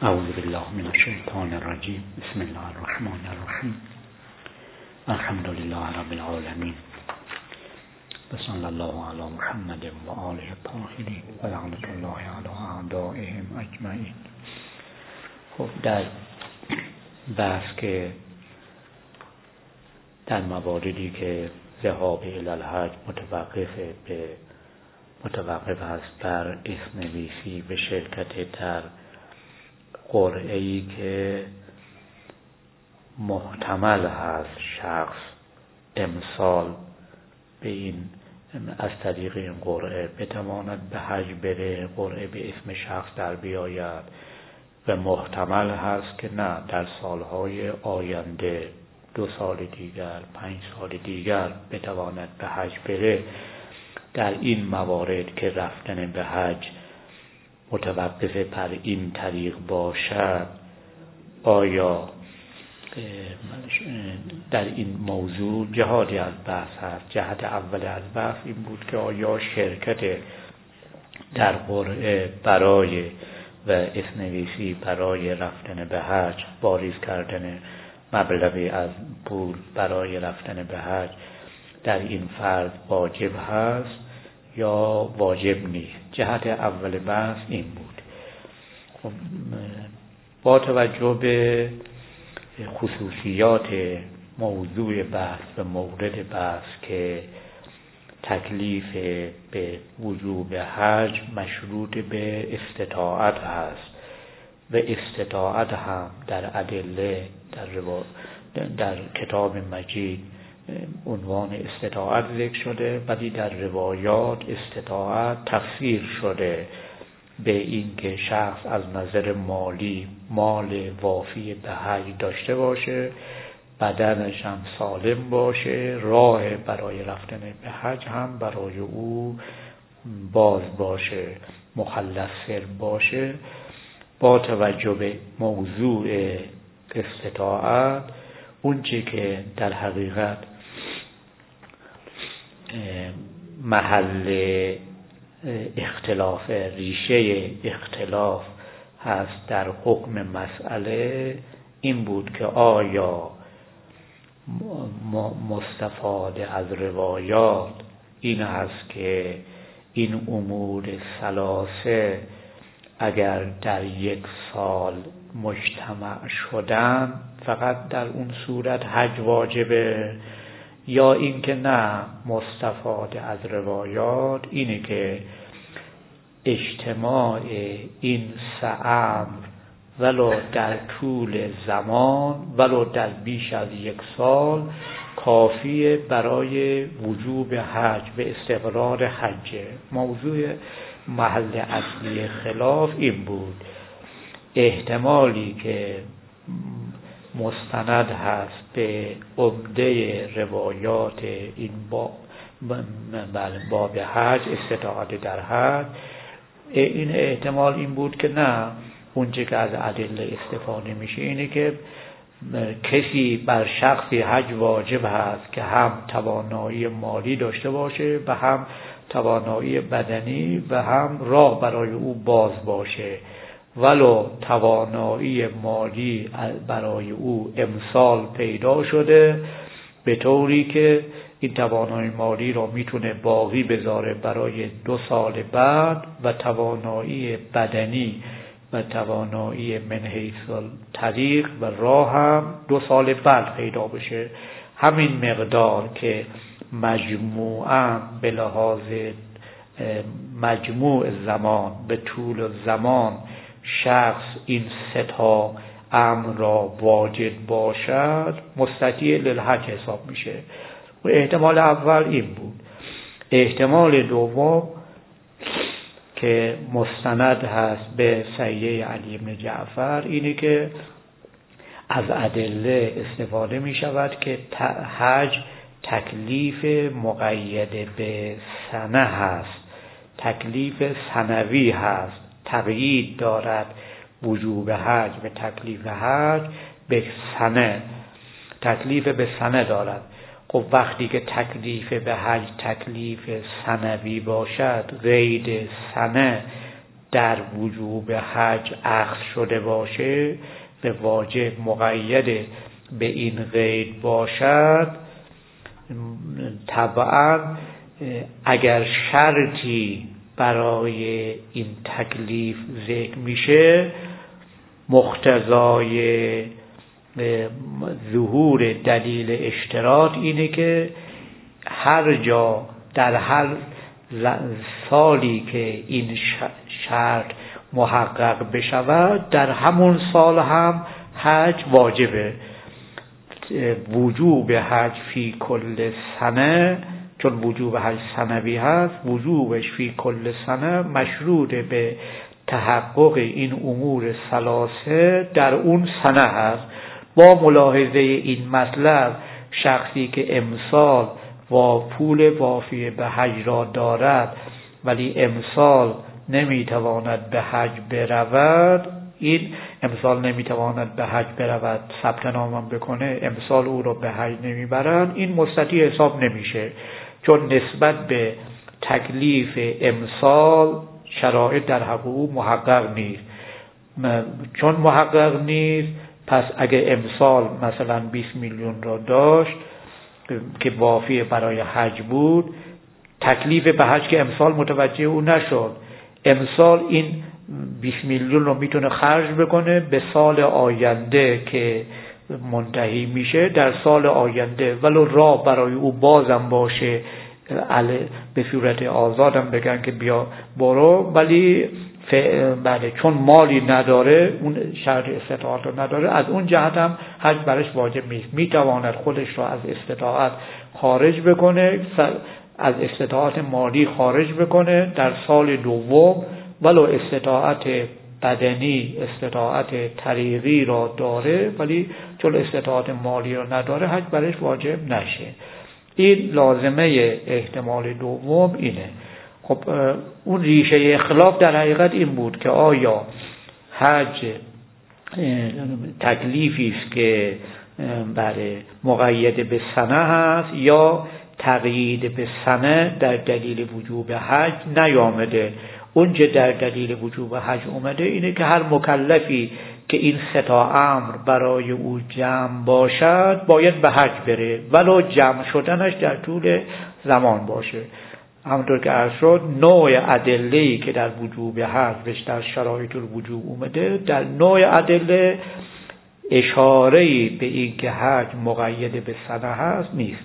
اعوذ بالله من الشیطان الرجیم. بسم الله الرحمن الرحیم. الحمد لله رب العالمین و صلی الله علی محمد و آله الطاهرین و لعنت الله علی اعدائهم اجمعین. خب در بحث که در مواردی که ذهاب الی الحج متوقف است بر اسم نویسی به شرکت در قرعه‌ای که محتمل هست شخص امسال به این از طریق این قرعه بتواند به حج بره، قرعه به اسم شخص در بیاید و محتمل هست که نه در سالهای آینده 2 سال دیگر 5 سال دیگر بتواند به حج بره. در این موارد که رفتن به حج متوقف بر این طریق باشد، آیا در این موضوع جهادی از بحث هست. جهت اول از بحث این بود که آیا شرکت در قرعه برای و اسم‌نویسی برای رفتن به حج، واریز کردن مبلغی از پول برای رفتن به حج در این فرض واجب هست یا واجب نیست. جهت اول بحث این بود. خب با توجه به خصوصیات موضوع بحث و مورد بحث که تکلیف به وجوب حج مشروط به استطاعت هست و استطاعت هم در ادله در کتاب مجید عنوان استطاعت ذکر شده، ولی در روایات استطاعت تفسیر شده به این که شخص از نظر مالی مال وافی به حج داشته باشه، بدنش هم سالم باشه، راه برای رفتن به حج هم برای او باز باشه، مخلص سر باشه. با توجه به موضوع استطاعت، اون چی که در حقیقت محل اختلاف، ریشه اختلاف هست در حکم مسئله این بود که آیا مستفاده از روایات این هست که این امور ثلاثه اگر در 1 سال مجتمع شدن فقط در اون صورت حج واجبه، یا این که نه مستفاده از روایات اینه که اجتماع این 3 امر ولو در طول زمان ولو در بیش از 1 سال کافیه برای وجوب حج و استقرار حج. موضوع محل اصلی خلاف این بود. احتمالی که مستند هست به عمده روایات این باب حج، استطاعت در حج، این احتمال این بود که نه، اونچه که از ادله استفاده میشه اینه که کسی بر شخصی حج واجب هست که هم توانایی مالی داشته باشه و هم توانایی بدنی و هم راه برای او باز باشه، ولو توانایی مالی برای او امسال پیدا شده به طوری که این توانایی مالی را میتونه باقی بذاره برای 2 سال بعد و توانایی بدنی و توانایی من حیث الطریق و راه هم 2 سال بعد پیدا بشه. همین مقدار که مجموعاً به لحاظ مجموع زمان به طول زمان شخص این 3 امر را واجب باشد مستطیع للحج حساب میشه. و احتمال اول این بود. احتمال دوم که مستند هست به سیه علی بن جعفر اینه که از ادله استفاده می شود که حج تکلیف مقید به سنه هست، تکلیف سنوی هست، تقیید دارد وجوب حج و تکلیف حج به سنه، تکلیف به سنه دارد. خب وقتی که تکلیف به حج تکلیف سنوی باشد، قید سنه در وجوب حج اخذ شده باشه به واجب مقید به این قید باشد، طبعا اگر شرطی برای این تکلیف ذکر میشه، مقتضای ظهور دلیل اشتراط اینه که هر جا در هر سالی که این شرط محقق بشود در همون سال هم حج واجبه. وجوب حج فی کل سنه، چون وجوب حج سنوی هست، وجوبش فی کل سنه مشروط به تحقق این امور ثلاثه در اون سنه هست. با ملاحظه این مطلب، شخصی که امسال و پول وافی به حج را دارد ولی امسال نمیتواند به حج برود، این امسال نمیتواند به حج برود، ثبت نام بکنه، امسال او را به حج نمیبرند، این مستطیع حساب نمیشه، چون نسبت به تکلیف امسال شرایط در حق او محقق نیست. چون محقق نیست، پس اگه امسال مثلا 20 میلیون را داشت که وافی برای حج بود، تکلیف به حج که امسال متوجه او نشد، امسال این 20 میلیون رو میتونه خرج بکنه به سال آینده که منتهی میشه، در سال آینده ولو راه برای او بازم باشه، به صورت آزادم بگن که بیا برو، ولی بله چون مالی نداره، اون شرط استطاعت رو نداره، از اون جهت هم حج برش واجب نیست. میتواند خودش را از استطاعت خارج بکنه، از استطاعت مالی خارج بکنه در سال دوم، ولو استطاعت بدنی، استطاعت طریقی را داره، ولی چون استطاعت مالی را نداره حج برش واجب نشه. این لازمه احتمال دوم اینه. خب اون ریشه اختلاف در حقیقت این بود که آیا حج تکلیفی است که برای مقید به سنه هست یا تقیید به سنه در دلیل وجوب حج نیامده. اون چه در دلیل وجوب حج اومده اینه که هر مکلفی که این سه تا امر برای او جمع باشد باید به حج بره، ولو جمع شدنش در طول زمان باشه. همونطور که عرض شد، نوع ادله‌ای که در وجوب حج در شرایط الوجوب اومده، در نوع ادله اشاره‌ای به این که حج مقید به سنه هست نیست.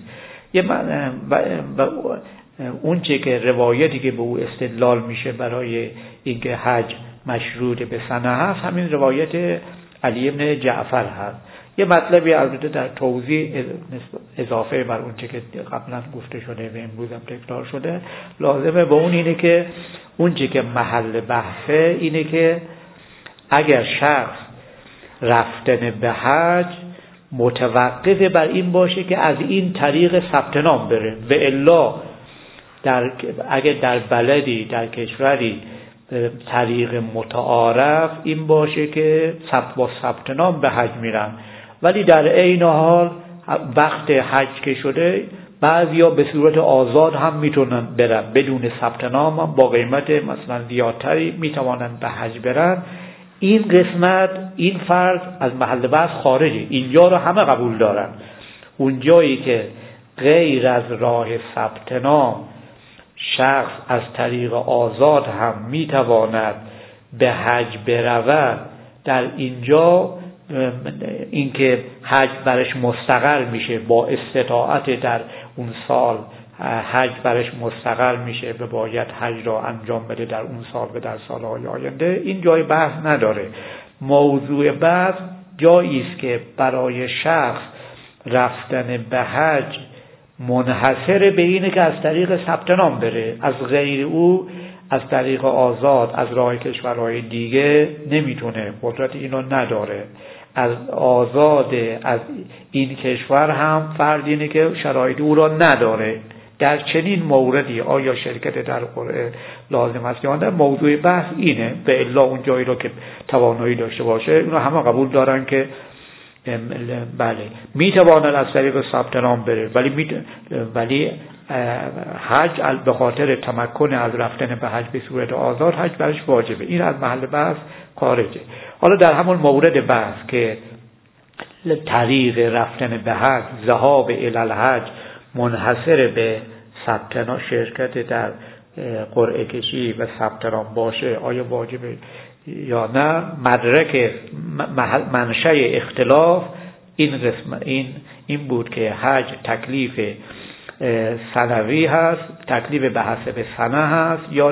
اون چه که روایتی که به او استدلال میشه برای اینکه حج مشروط به سنه هست، همین روایت علی بن جعفر هست. یه مطلبی البته در توضیح اضافه بر اون چه که قبلا گفته شده و امروز هم تکرار شده لازمه با اون اینه که اون چه که محل بحثه اینه که اگر شخص رفتن به حج متوقف بر این باشه که از این طریق ثبت نام بره، و الا اگر در بلدی، در کشوری طریق متعارف این باشه که با ثبت نام به حج میرن، ولی در عین حال وقت حج که شده بعضیا به صورت آزاد هم میتونن برن، بدون ثبت نام هم با قیمت مثلا زیادتری میتوانن به حج برن. این قسمت، این فرض از محل بحث خارجه، اینجا رو همه قبول دارن. اون جایی که غیر از راه ثبت نام شخص از طریق آزاد هم میتواند به حج برود، در اینجا اینکه حج برش مستقر میشه، با استطاعت در اون سال حج برش مستقر میشه و باید حج را انجام بده در اون سال و در سالهای آینده، این جای بحث نداره. موضوع بحث جایی است که برای شخص رفتن به حج منحصر به اینه که از طریق ثبت نام بره، از غیر او از طریق آزاد از راه کشورهای دیگه نمیتونه، قدرت اینو نداره. از آزاد از این کشور هم فرض اینه که شرایط او را نداره. در چنین موردی آیا شرکت در قرعه لازم است یا نه؟ موضوع بحث اینه. به الا اون جایی رو که توانایی داشته باشه، اونا همه قبول دارن که بله میتواند از طریق ثبت نام بره، ولی حج به خاطر تمکن از رفتن به حج به صورت آزاد حج برش واجبه. این از محل بحث خارجه. حالا در همون مورد بحث که طریق رفتن به حج، ذهاب الی الحج منحصر به ثبت نام، شرکت در قرعه کشی و ثبت نام باشه، آیا واجبه یا نه؟ مدرک منشأ اختلاف این بود که حج تکلیف سنوی هست، تکلیف به حسب سنه هست، یا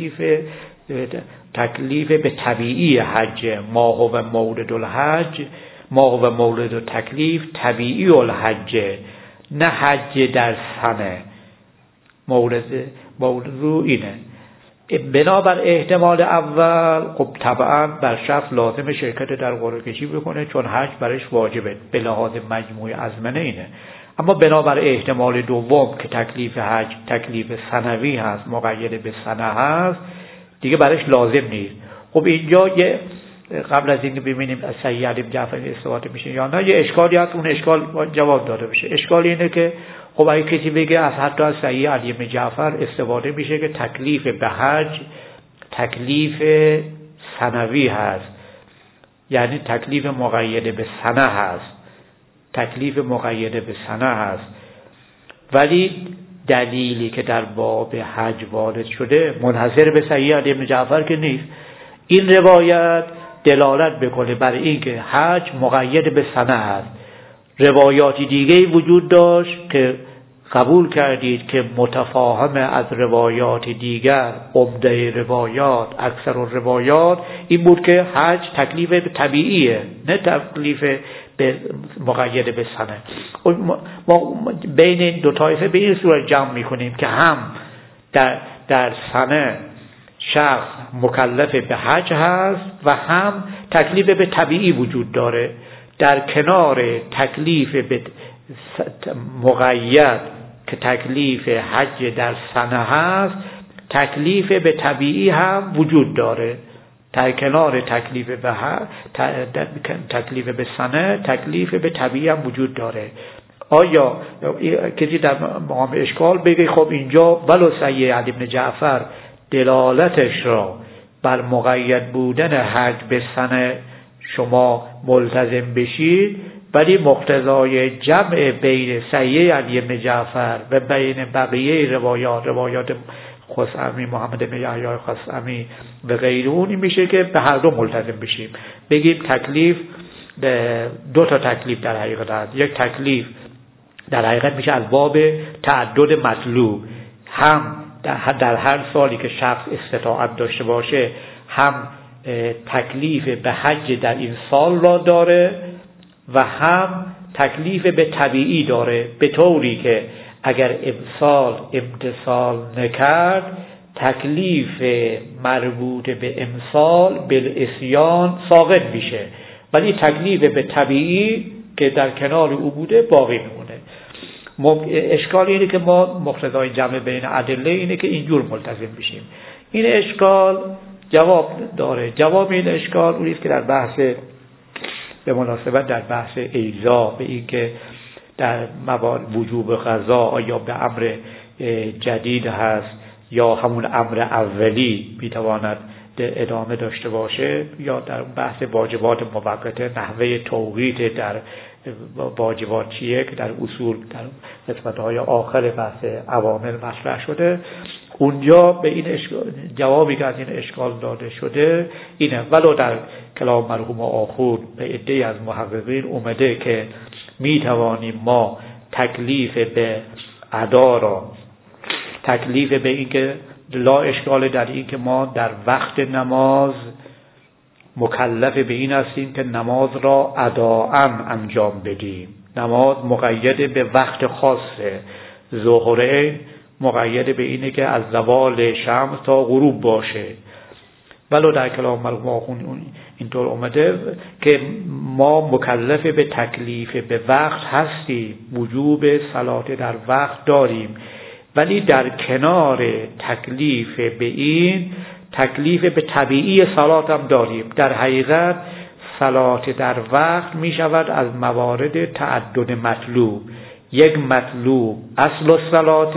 تکلیف به طبیعی حج. ما هو مولد الحج، ما هو مولد التکلیف طبیعی الحج، نه حج در سنه. مورد رو اینه. بنابر احتمال اول خب طبعا بر شخص لازم شرکت در قرعه کشی بکنه، چون حج برش واجبه به لحاظ مجموع ازمنه اینه. اما بنابر احتمال دوم که تکلیف حج تکلیف سنوی هست، مقید به سنه هست، دیگه برش لازم نیست. خب اینجا قبل از اینکه ببینیم از صحیح علی بن جعفر استفاده میشه یا نه، یه اشکالی هست، اون اشکال جواب داده بشه. اشکال اینه که خب اگه کسی بگه از حتی از صحیح علی بن جعفر استفاده میشه که تکلیف به حج تکلیف سنوی هست، یعنی تکلیف مقید به سنه هست، تکلیف مقید به سنه هست، ولی دلیلی که در باب حج وارد شده منحصر به صحیح علی بن جعفر که نیست. این روایت دلالت بکنه بر این که حج مقید به سنه هست. روایاتی دیگه وجود داشت که قبول کردید که متفاهم از روایات دیگر، عمده روایات، اکثر روایات این بود که حج تکلیف طبیعیه، نه تکلیف به مقید به سنه. ما بین این دو طایفه به این صورت جمع میکنیم که هم در سنه شخص مکلف به حج هست و هم تکلیف به طبیعی وجود داره. در کنار تکلیف به مقید که تکلیف حج در سنه هست، تکلیف به طبیعی هم وجود داره. در کنار تکلیف به سنه، تکلیف به طبیعی هم وجود داره. آیا کسی در مقام اشکال بگه خب اینجا ولو صحیح علی بن جعفر دلالتش را بر مقید بودن حج به سنه شما ملتزم بشید، ولی مقتضای جمع بین صحیح علی بن جعفر و بین بقیه روایات خثعمی، محمد بن یحیی خثعمی و غیر اون میشه که به هر دو ملتزم بشیم. بگیم تکلیف، دو تا تکلیف در حقیقت هست. یک تکلیف در حقیقت میشه از باب تعدد مطلوب، هم در هر سالی که شخص استطاعت داشته باشه هم تکلیف به حج در این سال را داره و هم تکلیف به طبیعی داره، به طوری که اگر امتثال نکرد تکلیف مربوط به امسال بالعصیان ساقط میشه، ولی تکلیف به طبیعی که در کنار او بوده باقی میمونه. اشکال اینه که ما مقتضای جمع بین ادله اینه که اینجور ملتزم بشیم. این اشکال جواب داره. جواب این اشکال اونی است که در بحث به مناسبت در بحث ایذا به این که در وجوب قضا آیا به امر جدید هست یا همون امر اولی میتواند ادامه داشته باشه، یا در بحث واجبات موقته نحوه توقیت در واجبات چیه که در اصول در قسمت‌های آخر بحث عوامل مطرح شده. اونجا به این جوابی که از این اشکال داده شده اینه، ولو در کلام مرحوم آخور به عده‌ای از محققین اومده که میتوانیم ما تکلیف به ادا را، تکلیف به این که لا اشکال در این که ما در وقت نماز مکلف به این هستیم که نماز را اداءً انجام بدیم. نماز مقید به وقت خاصه، ظهرین مقید به اینه که از زوال شمس تا غروب باشه. ولو در کلام مرحوم آخون اینطور اومده که ما مکلف به تکلیف به وقت هستیم، وجوب صلات در وقت داریم، ولی در کنار تکلیف به این تکلیف به طبیعی صلات هم داریم. در حقیقت صلات در وقت می شود از موارد تعدد مطلوب. یک مطلوب اصل الصلات،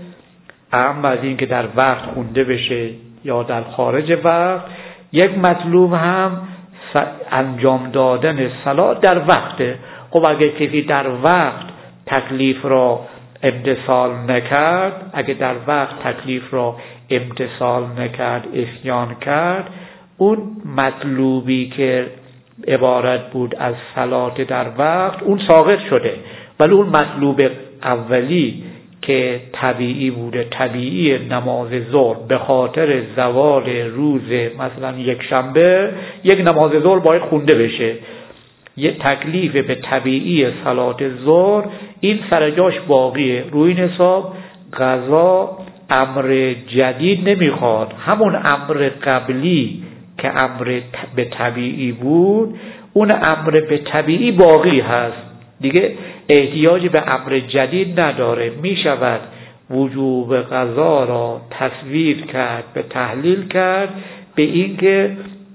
اما از این که در وقت خونده بشه یا در خارج وقت. یک مطلوب هم انجام دادن صلات در وقته. خب اگه کسی در وقت تکلیف را امتثال نکرد، اگه در وقت تکلیف را امتثال نکرد، عصیان کرد، اون مطلوبی که عبارت بود از صلات در وقت اون ساقط شده. ولی اون مطلوب اولی که طبیعی بوده، طبیعی نماز ظهر به خاطر زوال روز مثلا یک شنبه، یک نماز ظهر باید خونده بشه، یه تکلیف به طبیعی صلات ظهر این سرجاش باقیه. روی این حساب قضا امر جدید نمیخواد، همون امر قبلی که امر به طبیعی بود اون امر به طبیعی باقی هست دیگه، احتیاج به امر جدید نداره. می شود وجوب قضا را تصویر کرد، به تحلیل کرد به این که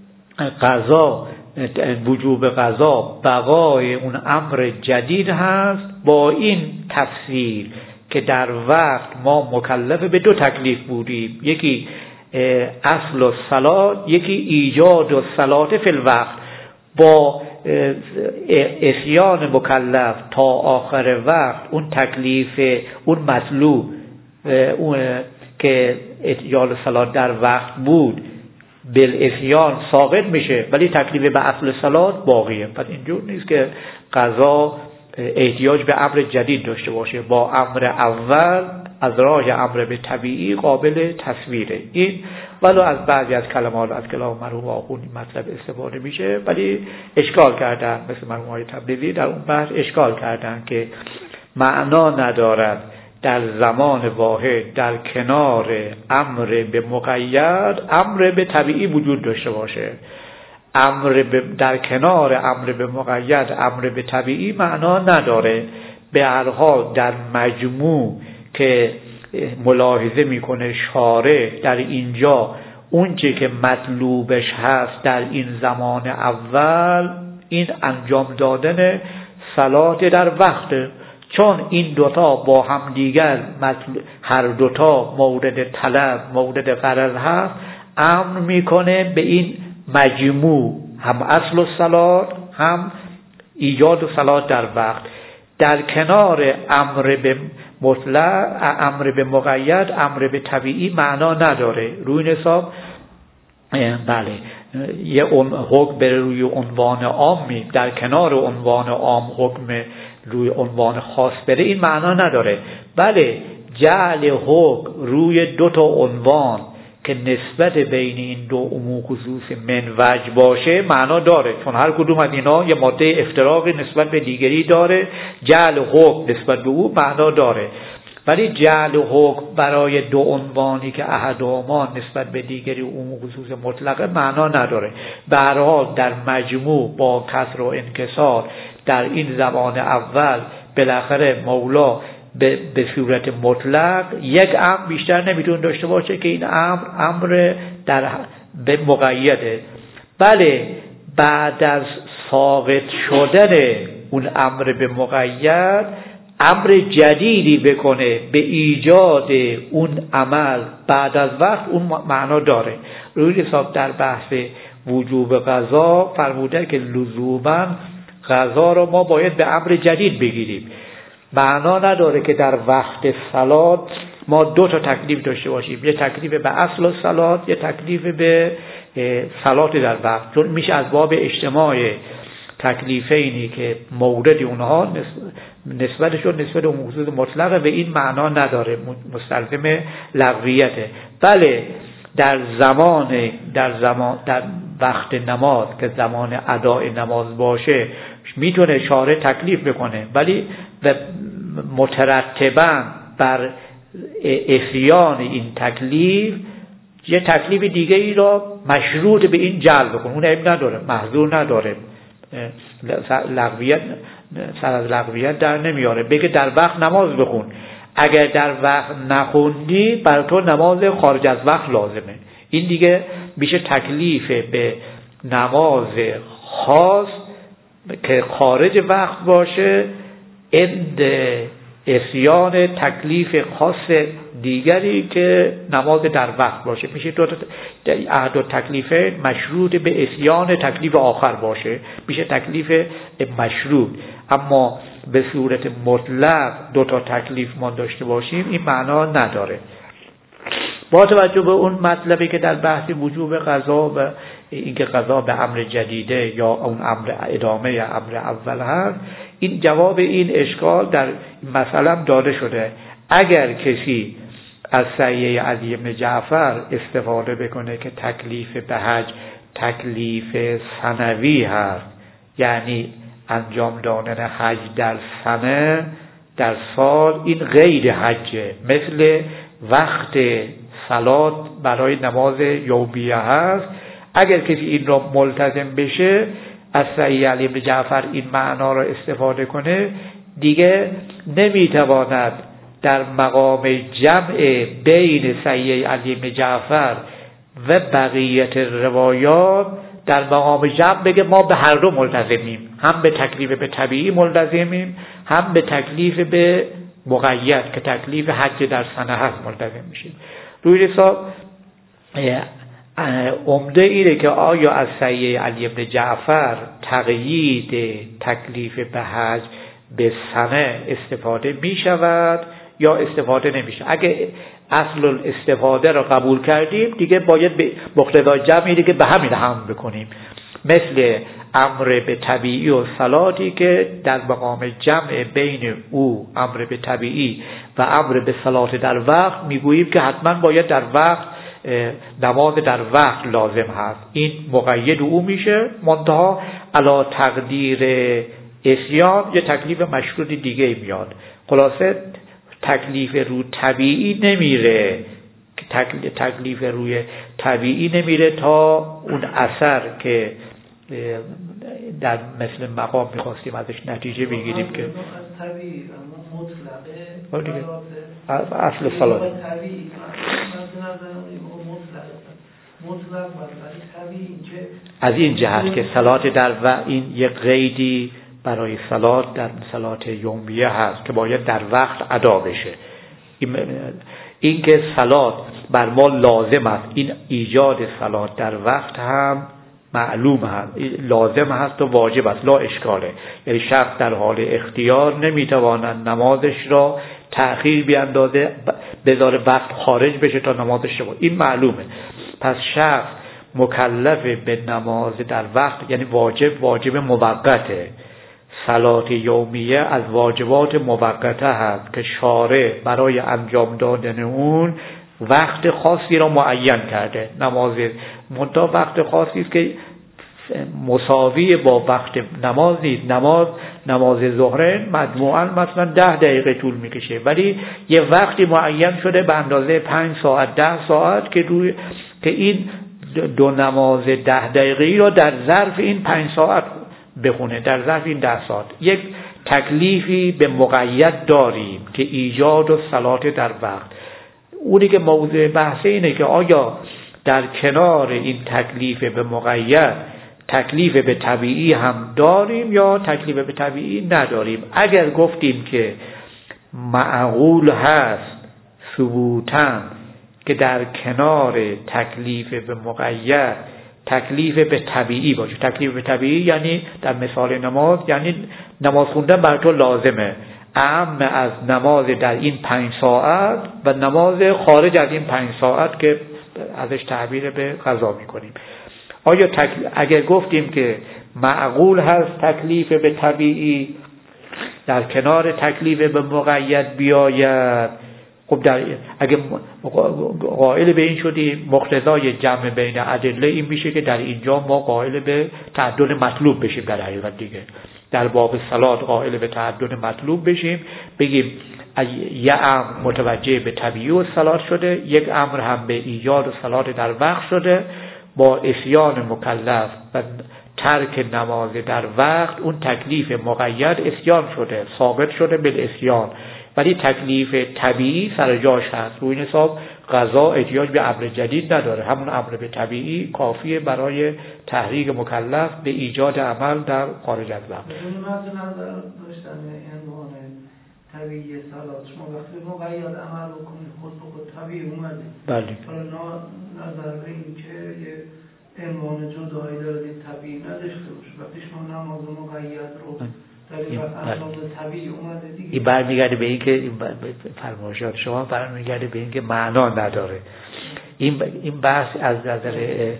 قضا، وجوب قضا بقای اون امر جدید هست، با این تفسیر که در وقت ما مکلف به دو تکلیف بودیم، یکی اصل الصلات، یکی ایجاد الصلات فی الوقت. با عصیان مکلف تا آخر وقت اون تکلیف، اون مطلوب اون که ایجاد الصلات در وقت بود بالعصیان ساقط میشه، ولی تکلیف به اصل صلات باقیه. پس اینجور نیست که قضا احتیاج به امر جدید داشته باشه، با امر اول از راه امر به طبیعی قابل تصویره. این ولو از بعضی از کلمات از کلام مرحوم آخوندی مطلب استفاده میشه، ولی اشکال کردن، مثل مرحوم آقای تبریزی در اون بحث اشکال کردن که معنا ندارد در زمان واحد در کنار امر به مقید امر به طبیعی وجود داشته باشه. در کنار امر به مقید امر به طبیعی معنا نداره. به هر حال در مجموع که ملاحظه میکنه شارع در اینجا اون چه که مطلوبش هست در این زمان اول این انجام دادن صلات در وقت، چون این دوتا با هم دیگر هر دوتا مورد طلب مورد فرض هست، امر میکنه به این مجموع، هم اصل الصلات هم ایجاد الصلات در وقت. در کنار امر به مطلق، امر به مقید امر به طبیعی معنا نداره. روی این حساب بله یه حکم بره روی عنوان عامی، در کنار عنوان عام حکم روی عنوان خاص بره، این معنا نداره. بله جعل حکم روی دو تا عنوان که نسبت بین این دو عموم خصوص من وجه باشه معنا داره، چون هر کدوم از اینا یه ماده افتراقی نسبت به دیگری داره. جعل حکم نسبت به او معنا داره، ولی جعل حکم برای دو عنوانی که احدهما نسبت به دیگری عموم خصوص مطلقه معنا نداره. به هر حال در مجموع با کسر و انکسار در این زمان اول بالاخره مولا به صورت مطلق یک امر بیشتر نمیتونه داشته باشه که این امر به مقیده. بله بعد از ساقط شدن اون امر به مقید امر جدیدی بکنه به ایجاد اون عمل بعد از وقت، اون معنا داره. روی حساب در بحث وجوب قضا فرموده که لزوما قضا رو ما باید به امر جدید بگیریم. معنا نداره که در وقت صلات ما دو تا تکلیف داشته باشیم، یه تکلیف به اصل الصلات، یه تکلیف به صلات در وقت، چون میشه از باب اجتماع تکلیفینی که مورد اونها نسبتشون نسبت اون خصوص مطلقه به این معنا نداره، مستلزم لغویته. بله در وقت نماز که زمان اداء نماز باشه میتونه شارع تکلیف بکنه، ولی مترتبا بر عصیان این تکلیف یه تکلیف دیگه ای را مشروط به این جلب بکنه، اون عیب نداره، محظور نداره، سر از لغویت در نمیاره. بگه در وقت نماز بخون، اگر در وقت نخوندی بر تو نماز خارج از وقت لازمه. این دیگه میشه تکلیف به نماز خاص که خارج وقت باشه اند عصیان تکلیف خاص دیگری که نماز در وقت باشه. میشه دو عهد و تکلیف مشروط به عصیان تکلیف آخر باشه، میشه تکلیف مشروط. اما به صورت مطلق دو تا تکلیف ما داشته باشیم این معنا نداره. با توجه به اون مطلبی که در بحث وجوب قضا و اینکه قضا به امر جدیده یا اون امر ادامه یا امر اول هست، این جواب این اشکال در مثلا داده شده. اگر کسی از سعیه علی بن جعفر استفاده بکنه که تکلیف به حج تکلیف سنوی هست، یعنی انجام دادن حج در سنه در سال، این غیر حجه، مثل وقت صلات برای نماز یومیه هست. اگر کسی این را ملتزم بشه از سعی علی بن جعفر این معنا را استفاده کنه، دیگه نمیتواند در مقام جمع بین سعی علی بن جعفر و بقیت روایات در مقام جمع بگه ما به هر دو ملتزمیم، هم به تکلیف به طبیعی ملتزمیم، هم به تکلیف به مقید که تکلیف حج در سنه هست ملتزم میشیم. روی حساب عمده اینه که آیا از سعی علی بن جعفر تقیید تکلیف به حج به سنه استفاده می شود یا استفاده نمی شود. اگه اصل استفاده را قبول کردیم دیگه باید به مقتضای جمعی دیگه به همین هم بکنیم، مثل امر به طبیعی و صلاتی که در مقام جمع بین او امر به طبیعی و امر به صلات در وقت میگوییم که حتما باید در وقت نماز در وقت لازم هست. این مقید او میشه، منتها علا تقدیر عصیان یه تکلیف مشروط دیگه میاد. خلاصه تکلیف رو طبیعی نمیره، تکلیف روی طبیعی نمیره تا اون اثر که در مثل مقام میخواستیم ازش نتیجه بگیریم که طبیعی مطلقه اصل صلات از این جهت که صلات در و این یک قیدی برای صلات در صلات یومیه هست که باید در وقت ادا بشه. این که صلات بر ما لازم است، این ایجاد صلات در وقت هم معلوم هست، لازم هست و واجب است، لا اشکاله. یعنی شخص در حال اختیار نمیتواند نمازش را تأخیر بیاندازه بذاره وقت خارج بشه تا نمازش شد، این معلومه. پس شخص مکلف به نماز در وقت، یعنی واجب موقته. صلات یومیه از واجبات موقته هست که شارع برای انجام دادن اون وقت خاصی را معین کرده. نماز منتها وقت خاصی است که مساوی با وقت نماز نیست. نماز ظهر مجموعاً مثلا 10 دقیقه طول میکشه، ولی یه وقتی معین شده به اندازه 5 ساعت 10 ساعت که این دو نماز 10 دقیقه‌ای را در ظرف این 5 ساعت بخونه، در ظرف این 10 ساعت. یک تکلیفی به مقید داریم که ایجاد و صلات در وقت. اونی که موضوع بحث اینه که آیا در کنار این تکلیف به مقید تکلیف به طبیعی هم داریم یا تکلیف به طبیعی نداریم. اگر گفتیم که معقول هست ثبوتاً که در کنار تکلیف به مقید تکلیف به طبیعی باشه. تکلیف به طبیعی یعنی در مثال نماز، یعنی نماز خوندن بر تو لازمه، اعم از نماز در این 5 ساعت و نماز خارج از این 5 ساعت که ازش تعبیر به قضا میکنیم. آیا اگر گفتیم که معقول هست تکلیف به طبیعی در کنار تکلیف به مقید بیاید، خب اگه قائل به این شدیم مقتضای جمع بین ادله این میشه که در اینجا ما قائل به تعدد مطلوب بشیم. در حقیقت دیگه در باب صلات قائل به تعدد مطلوب بشیم، بگیم یک امر متوجه به طبیعی و صلات شده، یک امر هم به ایجاد و صلات در وقت شده. با عصیان مکلف و ترک نماز در وقت اون تکلیف مقید عصیان شده، ثابت شده بالعصیان، ولی تکلیف طبیعی سر جاش هست. روی حساب قضا احتیاج به امر جدید نداره، همون امر به طبیعی کافیه برای تحریک مکلف به ایجاد عمل در خارج از وقت. طبیعی صلات شما وقتی مقید عمل بکنید خود به خود طبیعی اومده. بله. حالا نظر به این که یه عنوان جدایی داره طبیعی نداشته باشه. وقتی شما نماز مقید رو در این عنوان طبیعی اومده دیگه. این برمیگرده به این که این فرمایشات شما برمیگرده به این که معنا نداره. این بحث از نظر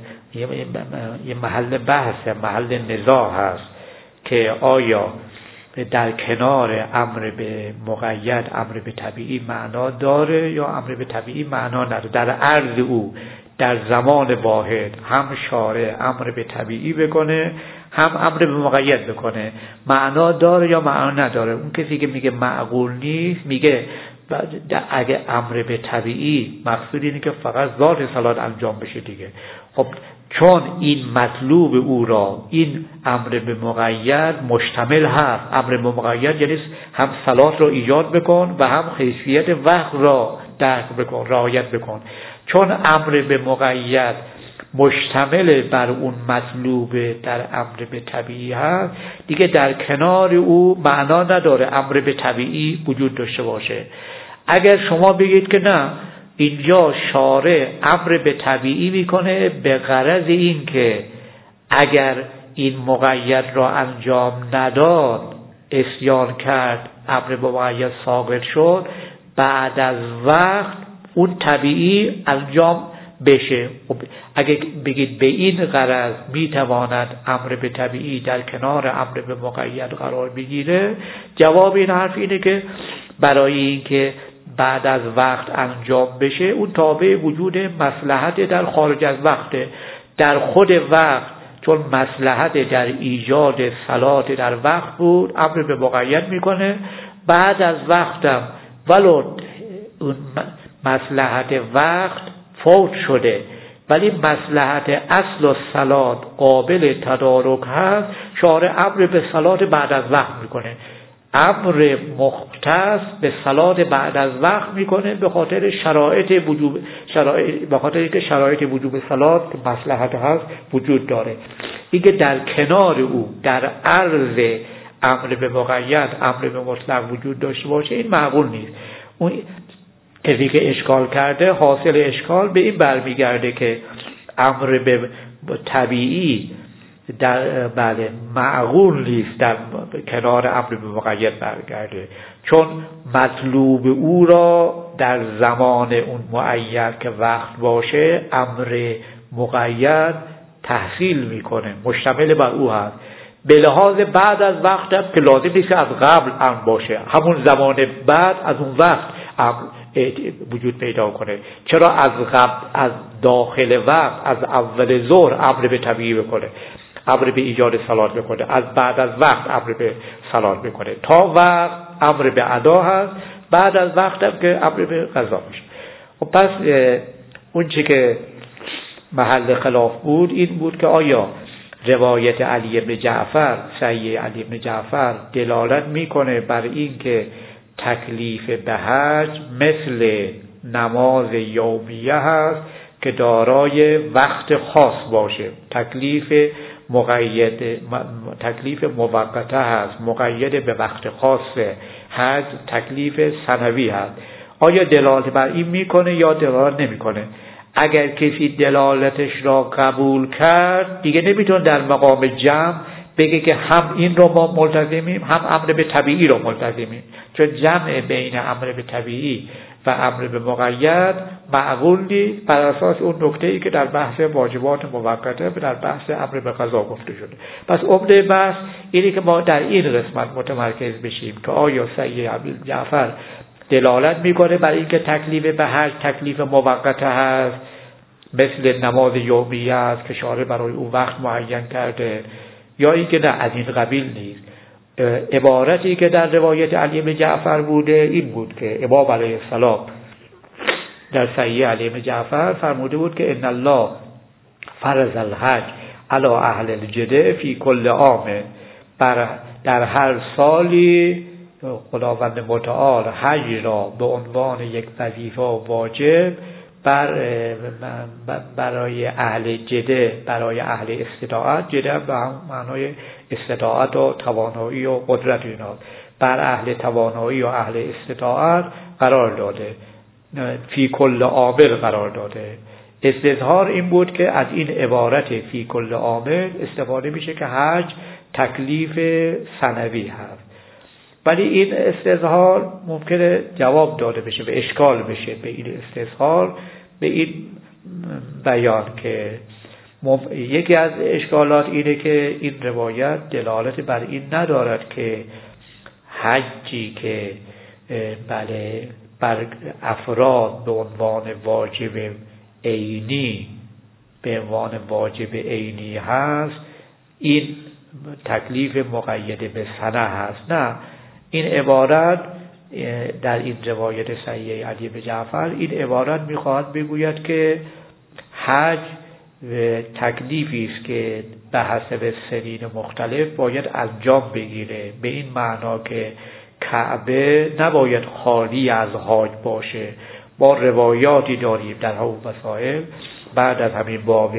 یه محل بحث، محل نزاع هست که آیا در کنار امر به مقید امر به طبیعی معنا داره یا امر به طبیعی معنا نداره. در عرض او در زمان واحد هم شارع امر به طبیعی بکنه هم امر به مقید بکنه، معنا داره یا معنا نداره. اون کسی که میگه معقول نیست میگه اگه امر به طبیعی مقصود اینه که فقط ذات صلات انجام بشه دیگه. خب چون این مطلوب او را این امر به مقید مشتمل هست، امر به مقید یعنی هم صلات را ایجاد بکن و هم حیثیت وقت را درک بکن، رعایت بکن. چون امر به مقید مشتمل بر اون مطلوب در امر به طبیعی هست دیگه در کنار او معنا نداره امر به طبیعی وجود داشته باشه. اگر شما بگید که نه اینجا شارع امر به طبیعی میکنه به غرض این که اگر این مقید را انجام نداد عصیان کرد امر به مقید ساقط شد، بعد از وقت اون طبیعی انجام بشه. اگه بگید به این غرض میتواند امر به طبیعی در کنار امر به مقید قرار بگیره، جواب این حرف اینه که برای اینکه بعد از وقت انجام بشه اون تابع وجود مصلحت در خارج از وقته. در خود وقت چون مصلحت در ایجاد صلات در وقت بود امر به مقید میکنه، بعد از وقتم ولو اون مصلحت وقت فوت شده ولی مصلحت اصل و صلات قابل تدارک هست، شارع امر به صلات بعد از وقت میکنه. امر مختص به صلات بعد از وقت میکنه به خاطر به خاطر اینکه شرایط وجوب صلات که مصلحت هست وجود داره. این که در کنار او در عرض امر به مقید امر به مطلق وجود داشته باشه این معقول نیست. اون کسی که اشکال کرده حاصل اشکال به این برمیگرده که امر به طبیعی در بله معقول نیست در کنار امر به مقید برگرده، چون مطلوب او را در زمان اون معین که وقت باشه امر مقید تحصیل میکنه، مشتمل بر او هست. به لحاظ بعد از وقت هم که لازم نیست از قبل امر باشه، همون زمان بعد از اون وقت امر وجود پیدا کنه. چرا از قبل از داخل وقت از اول ظهر امر به طبیعی بکنه، امر به ایجاد صلات بکنه، از بعد از وقت امر به صلات بکنه، تا وقت امر به ادا هست، بعد از وقت هم که امر به قضا میشه. خب پس اون چی که محل خلاف بود این بود که آیا روایت علی بن جعفر صحیح علی بن جعفر دلالت میکنه بر این که تکلیف به حج مثل نماز یومیه هست که دارای وقت خاص باشه، تکلیف موقته هست، مقید به وقت خاص. حج تکلیف سنوی هست. آیا دلالت بر این میکنه یا دلالت نمیکنه؟ اگر کسی دلالتش را قبول کرد دیگه نمیتونه در مقام جمع بگه که هم این رو ما ملتزمیم هم امر به طبیعی رو ملتزمیم، چون جمع بین امر به طبیعی و امر به مقید معقول نیست بر اساس اون نکته‌ای که در بحث واجبات موقته و در بحث امر به قضا گفته شده. پس عمده بحث اینه که ما در این قسمت متمرکز بشیم که آیا صحیح ابی جعفر دلالت میکنه برای اینکه تکلیف به حج تکلیف موقته هست مثل نماز یومیه است که شارع برای اون وقت معین کرده، یا اینکه نه از این قبیل نیست. عبارتی که در روایت علی بن جعفر بوده این بود که امام علیه السلام در صحیح علی بن جعفر فرموده بود که ان الله فرض الحج علی اهل الجده فی کل عام، در هر سالی خداوند متعال حج را به عنوان یک وظیفه واجب برای اهل جده، برای اهل استطاعت، جده به هم معنای استطاعت و توانایی و قدرت اینا، بر اهل توانایی و اهل استطاعت قرار داده، فی کل عامل قرار داده. استظهار این بود که از این عبارت فی کل عامل استفاده میشه که حج تکلیف سنوی هست، ولی این استظهار ممکنه جواب داده بشه و اشکال بشه به این استظهار، به این بیان که یکی از اشکالات اینه که این روایت دلالت بر این ندارد که حجی که بله بر افراد به عنوان واجب عینی به عنوان واجب عینی هست این تکلیف مقید به سنه هست. نه، این عبارت در این روایت صحیح علی بن جعفر این عبارت میخواهد بگوید که حج تکلیفی است که به حسب سنین مختلف باید انجام بگیره، به این معنا که کعبه نباید خالی از حاج باشه. ما روایاتی داریم در همون مسائل بعد از همین باب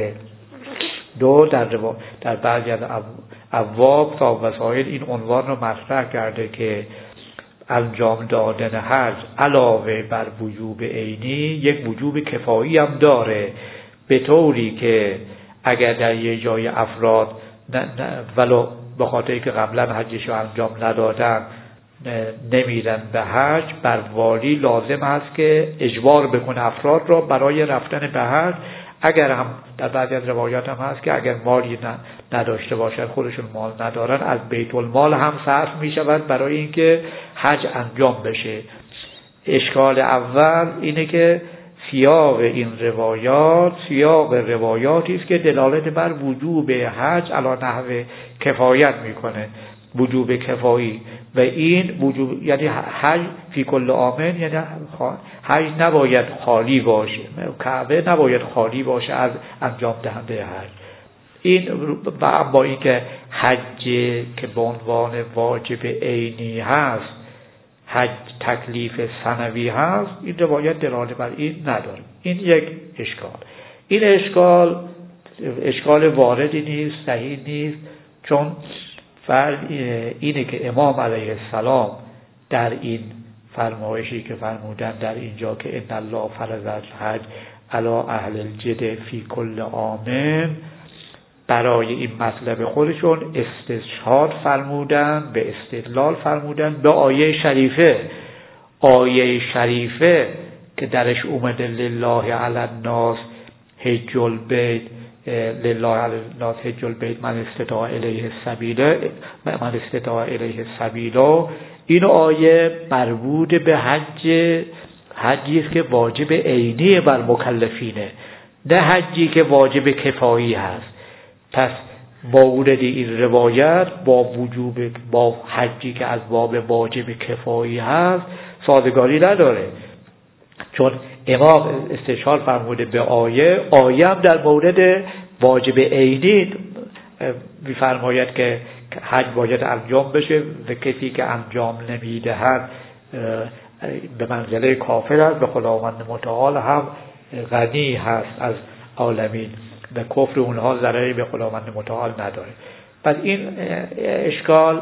دو در بعضی از ابواب تا مسائل این عنوان رو مطرح کرده که انجام دادن حج علاوه بر وجوب عینی یک وجوب کفایی هم داره، به طوری که اگر در یه جای افراد ولو به خاطری که قبلا حجش رو انجام ندادن نمیرن به حج، بر والی لازم هست که اجبار بکنه افراد را برای رفتن به حج. اگر هم در بعضی از روایات هم هست که اگر مالی نداشته باشن، خودشون مال ندارن، از بیت المال هم صرف می شود برای اینکه حج انجام بشه. اشکال اول اینه که سیاق این روایات سیاق روایاتی است که دلالت بر وجوب حج علی نحو کفایت میکنه، وجوب کفایی، و این وجوب یعنی حج فی کل عامل، یعنی حج نباید خالی باشه، کعبه نباید خالی باشه از انجام دهنده حج. این با اینکه حج که به عنوان واجب عینی هست، حج تکلیف سنوی هست، این روایت دلالت بر این نداره. این یک اشکال. این اشکال واردی نیست، صحیح نیست، چون فرض اینه که امام علیه السلام در این فرمایشی که فرمودن در اینجا که ان الله فرض الحج علی اهل الجد فی کل عام، برای این مطلب خودشون استشهاد فرمودن، به استدلال فرمودن به آیه شریفه. آیه شریفه که درش اومده لله علی الناس حج البیت، لله علی الناس حج البیت من استطاع الیه السبیل، این آیه مربوط به حجی است که واجب عینی بر مکلفینه، نه حجی که واجب کفایی هست. پس مورد این روایت با حجی که از باب واجب کفایی هست سازگاری نداره، چون امام استشهاد فرموده به آیه هم در مورد واجب عینی می‌فرماید که حج باید انجام بشه و کسی که انجام نمی‌دهد به منزله کافر است و خداوند متعال هم غنی هست از عالمین و کفر اونها ضرری به خداوند متعال نداره. پس این اشکال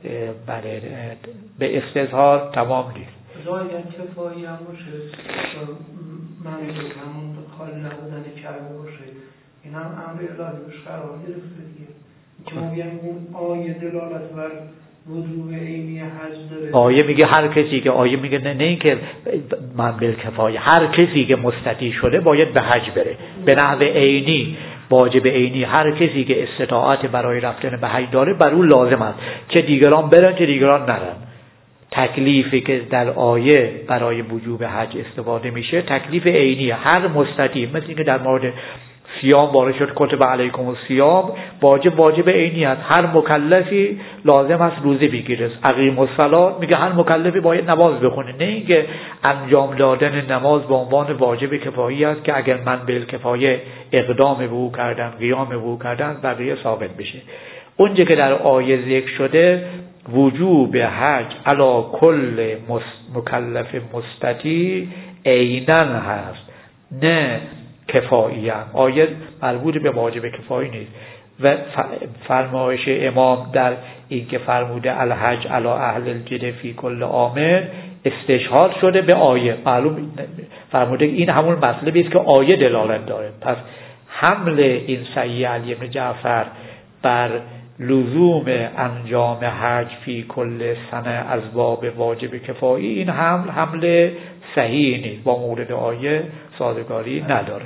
به استظهار تمام نیست. اگر کفایی هم باشه، معنی همون خالی نبودن کعبه باشه، این هم امر الهی روش قرار گرفته دیگه. که ما بگیم اون آیه دلالت بر وجوب عینی حج داره. آیه میگه هر کسی که آیه میگه نه این که من بالکفایه، هر کسی که مستطیع شده باید به حج بره به نحو عینی، واجب عینی. هر کسی که استطاعت برای رفتن به حج داره بر اون لازم است، چه دیگران برن چه دیگران نرن. تکلیفی که در آیه برای وجوب حج استفاده میشه تکلیف عینی، هر مستطیع. مثل اینکه در مورد صیام وارد شد کتب علیکم الصیام، واجب عینی است، هر مکلفی لازم است روزه بگیره. اقیم الصلاه میگه هر مکلفی باید نماز بخونه، نه اینکه انجام دادن نماز به عنوان واجب کفایی است که اگر من بالکفایه اقدام به او کردم، قیام به او کردم، بقیه ثابت بشه. اونجا که در آیه ذکر شده وجوب حج علی کل مکلف مستطیع عیناً هست، نه کفایی هم. آیه مربوط به واجب کفایی نیست و فرمایش امام در این که فرموده الحج علی اهل الجد فی کل عام استشهاد شده به آیه، معلوم فرموده این همون مطلبی است که آیه دلالت داره. پس حمل این سعی علی بن جعفر بر لزوم انجام حج فی کل سنه از باب واجب کفایی، این حمل صحیح نیست، با مورد آیه سازگاری نداره.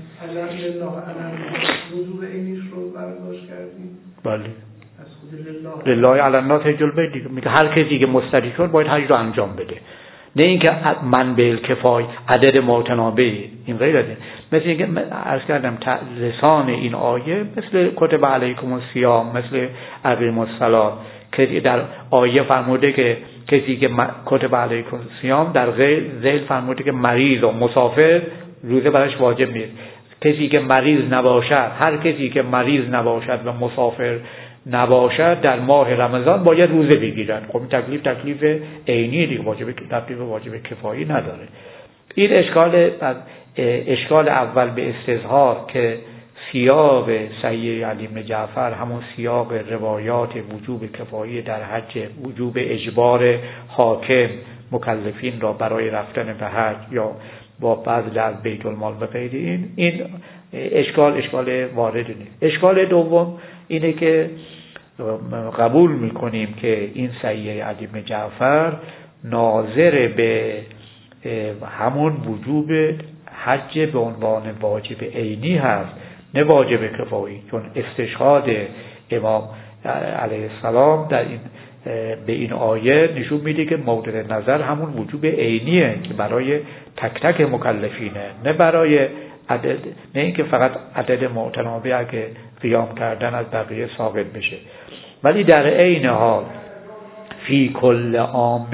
وجوب اینیش رو برداشت کردیم. بله. لله علی الناس حج البیت دیگه، میگه هر کسی که مستطیع شد باید حج رو انجام بده، نه اینکه من به کفای عدد متنابه. این غیر از این، مثل اینکه عرض کردم لسان این آیه مثل کتب علیکم الصیام، مثل اقیموا الصلاة که در آیه فرموده که کسی که کتب علیکم الصیام، در ذیل فرموده که مریض و مسافر روزه براش واجب نیست. کسی که مریض نباشد، هر کسی که مریض نباشد و مسافر نباشد در ماه رمضان باید روزه بگیرد. خب این تکلیف عینی دیگه، تکلیف واجب کفایی نداره. این اشکال اول به استظهار که سیاق صحیح علی بن جعفر همون سیاق روایات وجوب کفایی در حج، وجوب اجبار حاکم مکلفین را برای رفتن به حج یا با بذل از بیت المال و غیره، این اشکال وارد نیست. اشکال دوم اینه که قبول میکنیم که این صحیح علی بن جعفر ناظر به همون وجوب حج به عنوان واجب عینی هست، نه واجب کفایی، چون استشهاد امام علیه السلام در این به این آیه نشون میده که مورد نظر همون وجوب عینیه که برای تک تک مکلفینه، نه برای عدد، نه اینکه فقط عدد متنابه اگه قیام کردن از بقیه ثابت بشه. ولی در عین حال فی کل عام،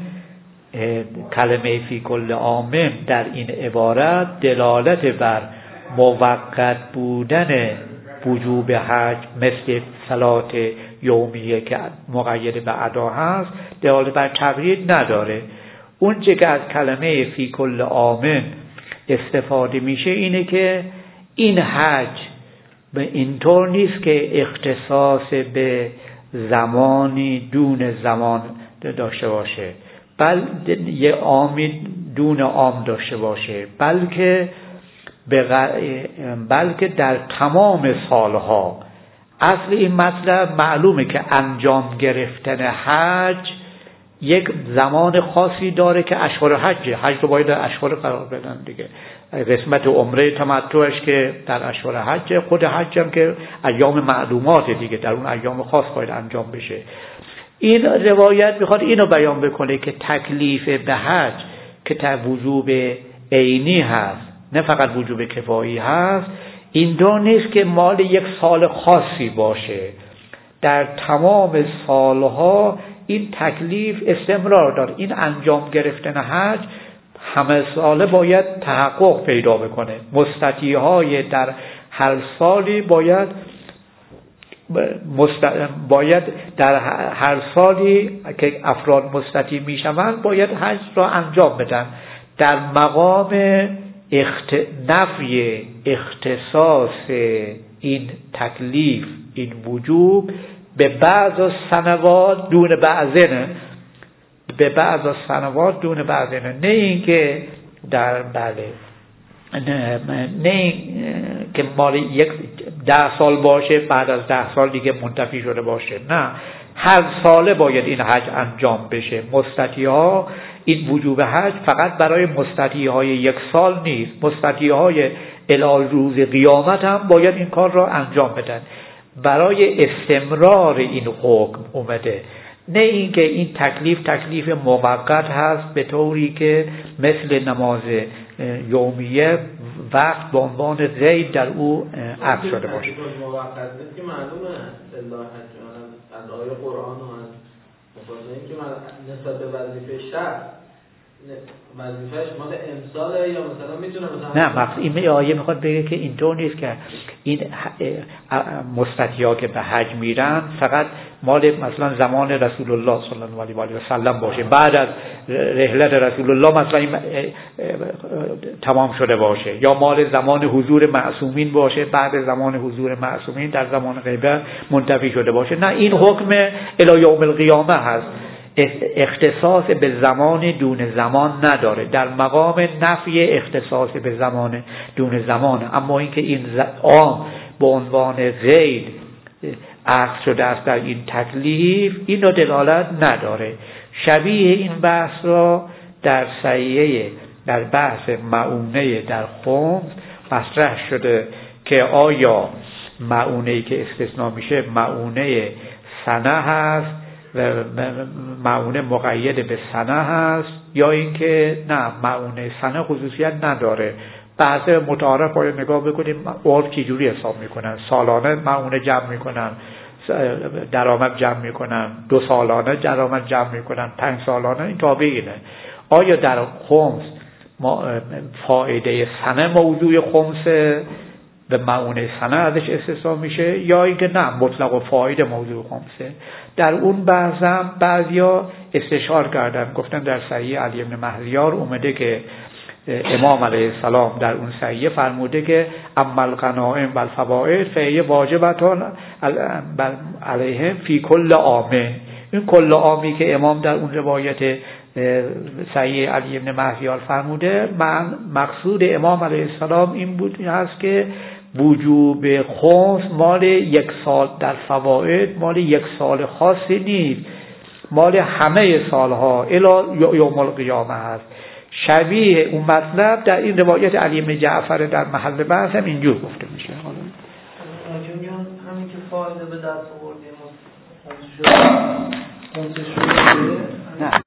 کلمه فی کل عام در این عبارت دلالت بر موقت بودن وجوب حج، مثل صلات یومیه که مقید به ادا هست، دلالت بر تقیید نداره. اون چه که از کلمه فی کل عام استفاده میشه اینه که این حج به اینطور نیست که اختصاص به زمانی دون زمان داشته باشه، یه عامی دون عام داشته باشه، بلکه در تمام سالها. اصل این مطلب معلومه که انجام گرفتن حج یک زمان خاصی داره که اشهر حج رو باید در اشهر قرار بدن دیگه. قسمت عمره تمتعش که در اشهر حج، خود حج هم که ایام معلومات دیگه، در اون ایام خاص باید انجام بشه. این روایت میخواد اینو بیان بکنه که تکلیف به حج که وجوب عینی هست، نه فقط وجوب کفایی هست، این دو نیست که مال یک سال خاصی باشه. در تمام سالها این تکلیف استمرار داره. این انجام گرفتن حج همه ساله باید تحقق پیدا بکنه. مستطیع‌های در هر سالی باید در هر سالی که افراد مستطیع میشوند باید حج را انجام بدن. در مقام نفی اختصاص این تکلیف، این وجوب به بعض از سنوات دون بعضن، به بعض از سنوات دون بعضن، نه اینکه در نه که مال یک 10 سال باشه بعد از 10 سال دیگه منتفی شده باشه، نه، هر ساله باید این حج انجام بشه. مستطیع‌ها این وجوب حج فقط برای مستطیع‌های یک سال نیست، مستطیع‌های الی روز قیامت هم باید این کار را انجام بدن. برای استمرار این حکم اومده، نه اینکه این تکلیف موقت هست به طوری که مثل نماز یومیه وقت به عنوان قید در او عقد شده باشه. موقت نیست که معلومه الله از آیه قرآن و از مفاصله که نسبت به وظیفه شرع وظیفه‌اش مال امساله یا مثلا میتونه مثلا نه مقصود این آیه میخواد بگه که اینطور نیست که این مستطیعا که به حج میرن فقط مال مثلا زمان رسول الله صلی الله علیه و سلم باشه، بعد از رحلت رسول الله مثلا این تمام شده باشه، یا مال زمان حضور معصومین باشه، بعد زمان حضور معصومین در زمان غیبت منتفی شده باشه. نه، این حکم الی یوم القیامه هست، اختصاص به زمان دون زمان نداره، در مقام نفی اختصاص به زمان دون زمان. اما اینکه این عام به عنوان غیر عقد شده است در این تکلیف، این را دلالت نداره. شبیه این بحث را در صحیحه در بحث معونه در خمس مطرح شده که آیا معونه‌ای که استثناء میشه معونه سنه هست و معونه مقید به سنه هست، یا اینکه نه معونه سنه خصوصیت نداره. بحث متعارف باید نگاه بکنیم عرف چجوری حساب میکنن، سالانه معونه جمع میکنن، درآمد جمع میکنن، 2 سالانه درآمد جمع میکنن، 5 سالانه، این تابع اینه. آیا در خمس فائده سنه موضوع خمسه به معونه سنه ازش استثنا میشه، یا اینکه نه مطلق و فائده موضوع خمسه؟ در اون بحثم بعضیا استشار کردن، گفتن در صحیح علی بن مهریار اومده که امام علیه السلام در اون صحیح فرموده که اما الغنائم و الفوائد فهی واجبتان علیهم فی کل عام. این کل عامی که امام در اون روایت صحیح علی بن مهریار فرموده، مقصود امام علیه السلام این بود هست که وجوب خمس مال 1 سال در فوائد مال 1 سال خاصی نیست، مال همه سالها الی یوم القیامه هست. شبیه اون مطلب در این روایت علی بن جعفر در محل بحث هم اینجور گفته میشه. همین که فایده به دست آوردیم خمس شده